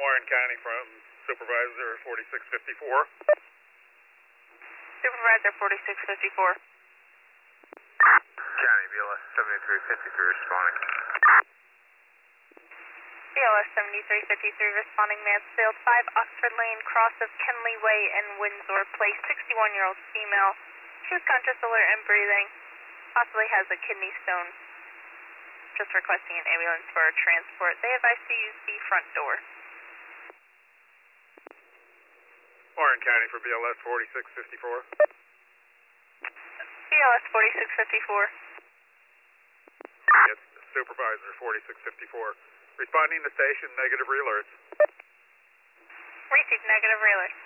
Warren County from Supervisor 4654. Supervisor 4654. County, BLS 7353 responding. BLS 7353 responding, Mansfield 5 Oxford Lane, cross of Kenley Way and Windsor Place, 61-year-old female. She was conscious, alert, and breathing. Possibly has a kidney stone. Just requesting an ambulance for transport. They advise to use the front door. Warren County for BLS 4654. BLS 4654. It's Supervisor 4654. Responding to station, negative re-alerts. Received negative re-alert.